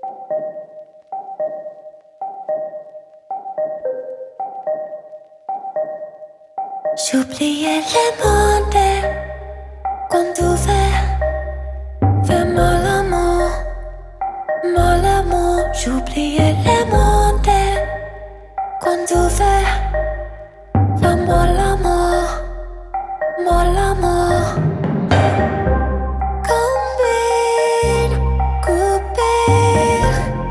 J'oubliais les mondes qu'on ouvert. Fais-moi l'amour. J'oubliais les mondes qu'on ouvert. Fais-moi l'amour. Combine, coupure,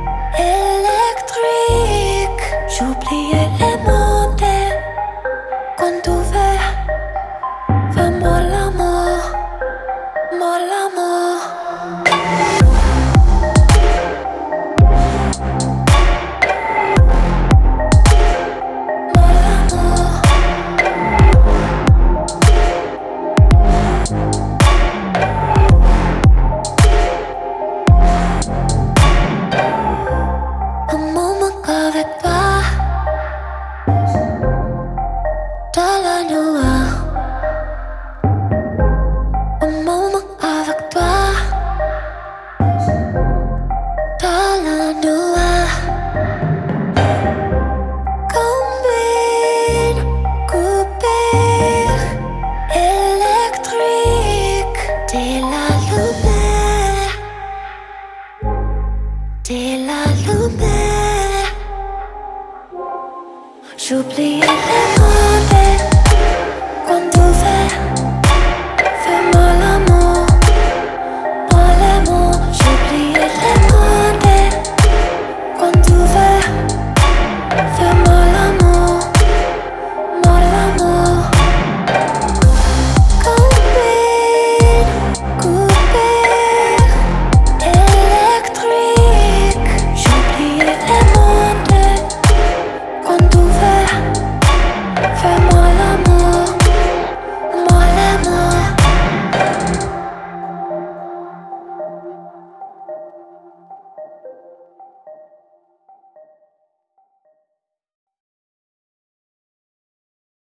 électrique. J'oubliais les mondes qu'on ouvert. Fais-moi l'amour. Un moment avec toi, dans la nuit. Un moment avec toi, dans la nuit. Combine, coupure, électrique. T'es la lumière, t'es la lumière. J'oubliais